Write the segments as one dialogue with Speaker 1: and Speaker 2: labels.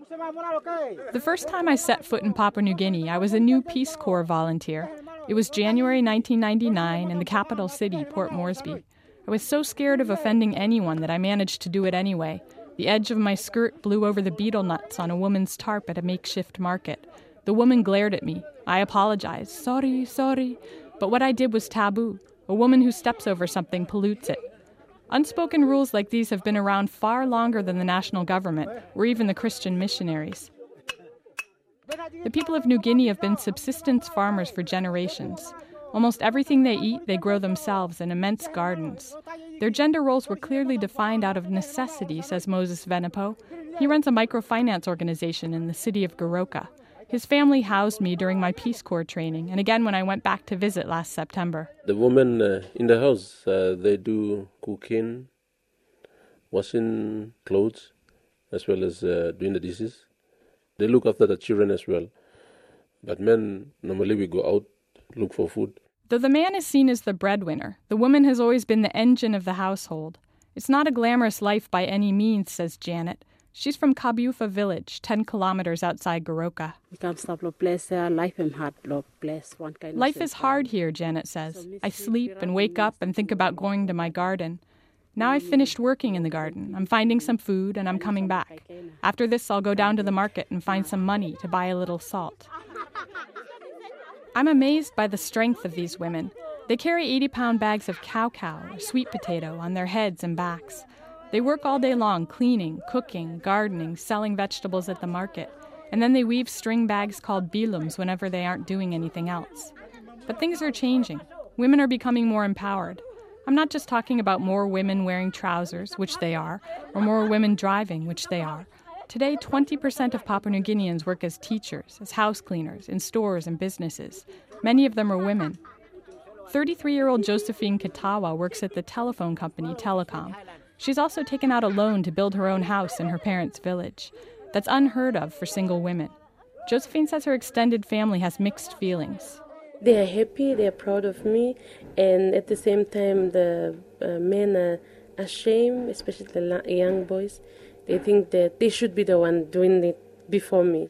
Speaker 1: The first time I set foot in Papua New Guinea, I was a new Peace Corps volunteer. It was January 1999 in the capital city, Port Moresby. I was so scared of offending anyone that I managed to do it anyway. The edge of my skirt blew over the betel nuts on a woman's tarp at a makeshift market. The woman glared at me. I apologized. Sorry, sorry. But what I did was taboo. A woman who steps over something pollutes it. Unspoken rules like these have been around far longer than the national government or even the Christian missionaries. The people of New Guinea have been subsistence farmers for generations. Almost everything they eat, they grow themselves in immense gardens. Their gender roles were clearly defined out of necessity, says Moses Venepo. He runs a microfinance organization in the city of Goroka. His family housed me during my Peace Corps training, and again when I went back to visit last September.
Speaker 2: The women in the house, they do cooking, washing clothes, as well as doing the dishes. They look after the children as well. But men, normally we go out, look for food.
Speaker 1: Though the man is seen as the breadwinner, the woman has always been the engine of the household. It's not a glamorous life by any means, says Janet. She's from Kabiufa village, 10 kilometers outside Goroka. Life is hard here, Janet says. I sleep and wake up and think about going to my garden. Now I've finished working in the garden. I'm finding some food and I'm coming back. After this, I'll go down to the market and find some money to buy a little salt. I'm amazed by the strength of these women. They carry 80-pound bags of cow or sweet potato on their heads and backs. They work all day long cleaning, cooking, gardening, selling vegetables at the market, and then they weave string bags called bilums whenever they aren't doing anything else. But things are changing. Women are becoming more empowered. I'm not just talking about more women wearing trousers, which they are, or more women driving, which they are. Today, 20% of Papua New Guineans work as teachers, as house cleaners, in stores and businesses. Many of them are women. 33-year-old Josephine Katawa works at the telephone company Telecom. She's also taken out a loan to build her own house in her parents' village. That's unheard of for single women. Josephine says her extended family has mixed feelings.
Speaker 3: They are happy, they are proud of me, and at the same time the men are ashamed, especially the young boys. They think that they should be the one doing it before me.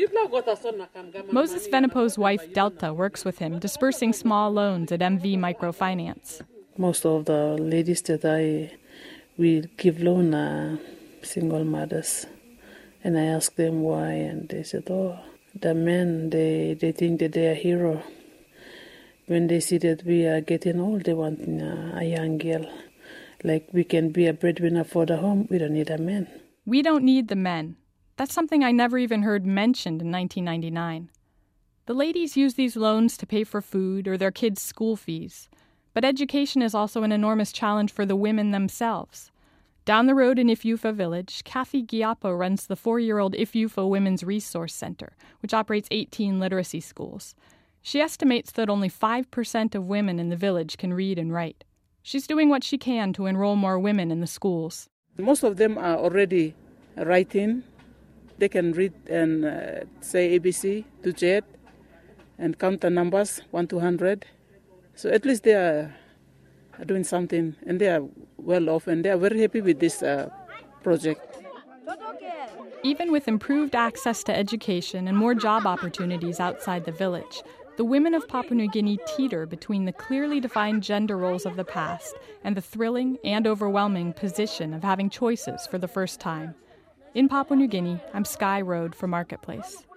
Speaker 1: Moses Venepo's wife, Delta, works with him, dispersing small loans at MV Microfinance.
Speaker 4: Most of the ladies that we give loan are single mothers. And I asked them why, and they said, the men, they think that they are hero. When they see that we are getting old, they want a young girl. Like we can be a breadwinner for the home, we don't need a man.
Speaker 1: We don't need the men. That's something I never even heard mentioned in 1999. The ladies use these loans to pay for food or their kids' school fees. But education is also an enormous challenge for the women themselves. Down the road in Ifyufa village, Kathy Giapo runs the 4-year-old Ifyufa Women's Resource Center, which operates 18 literacy schools. She estimates that only 5% of women in the village can read and write. She's doing what she can to enroll more women in the schools.
Speaker 5: Most of them are already writing. They can read and say ABC to Z and count the numbers 1 to 100. So at least they are doing something, and they are well off, and they are very happy with this project.
Speaker 1: Even with improved access to education and more job opportunities outside the village, the women of Papua New Guinea teeter between the clearly defined gender roles of the past and the thrilling and overwhelming position of having choices for the first time. In Papua New Guinea, I'm Sky Road for Marketplace.